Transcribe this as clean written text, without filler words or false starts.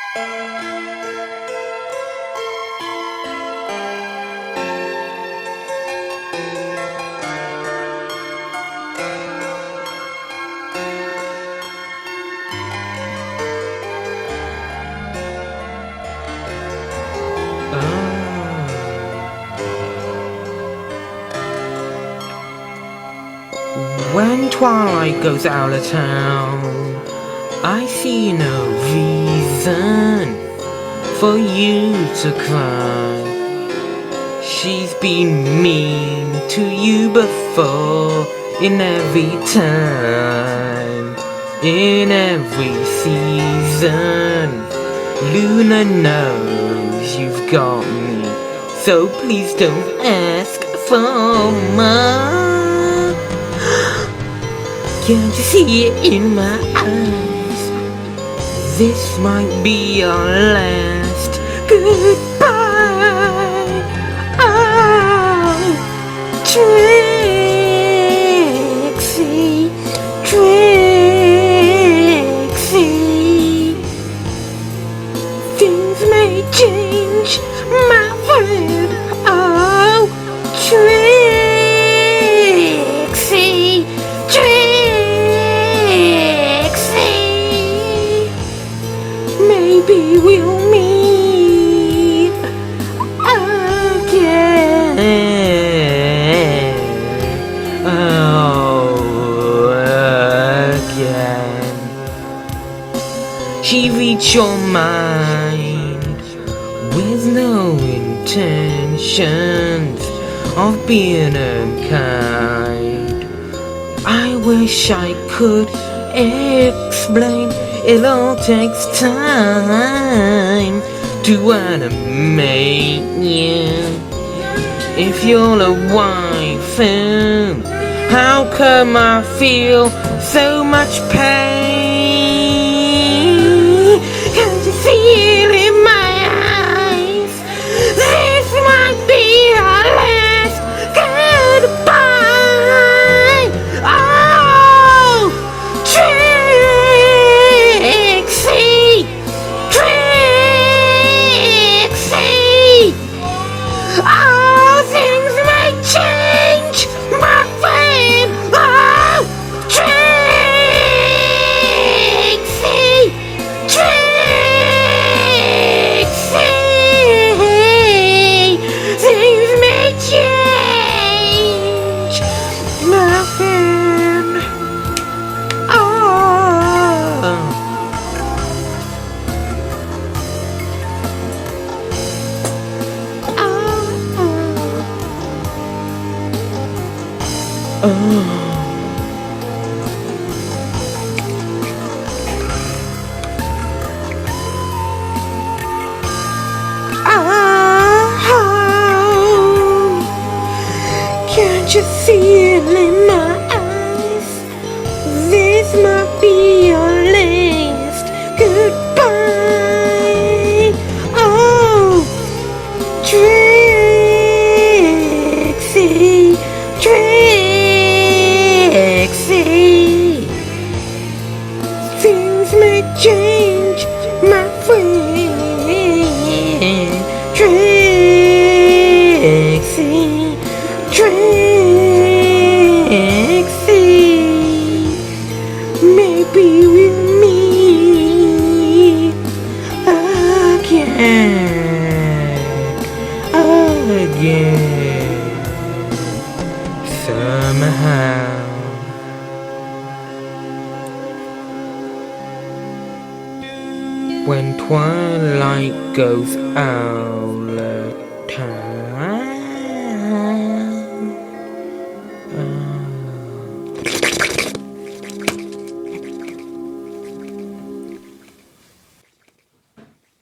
When twilight goes out of town, I see no reason for you to cry. She's been mean to you before, in every time, in every season. Luna knows you've got me, so please don't ask for more. Can't you see it in my eyes? This might be our last goodbye. Oh, Trixie, Trixie. Things may change, my friend. Oh, Trixie, Trixie. Maybe we'll meet again. Oh, again. She reached your mind with no intentions of being unkind. I wish I could explain. It all takes time to animate you. If you're a wife, how come I feel so much pain? Can't you see it in my eyes? This might be our last goodbye. Oh, Trixie, Trixie. Oh, things may change, my friend. Oh, Trixie, Trixie. Things may change, my friend. Oh. Can't you see it in my eyes? This might be your last goodbye. Oh, Trixie, Trixie. Things may change, my friend. Trixie, Trixie. Maybe we'll meet again, somehow. When twilight goes out of town.